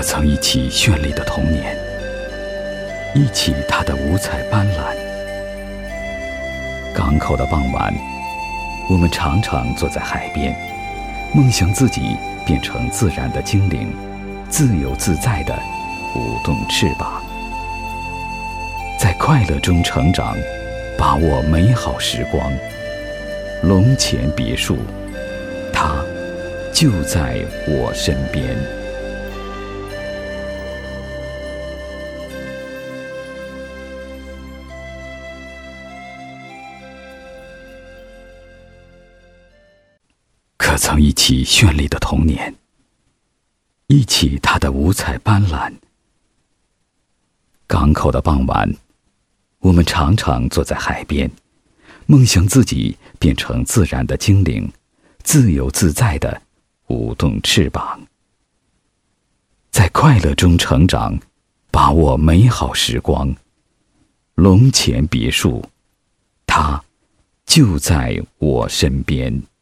曾一起绚丽的童年，一起它的五彩斑斓。港口的傍晚，我们常常坐在海边，梦想自己变成自然的精灵，自由自在地舞动翅膀，在快乐中成长，把握美好时光。龙潜别墅，它就在我身边。可曾一起绚丽的童年，一起它的五彩斑斓。港口的傍晚，我们常常坐在海边，梦想自己变成自然的精灵，自由自在地舞动翅膀，在快乐中成长，把握美好时光。龙潜别墅，它就在我身边。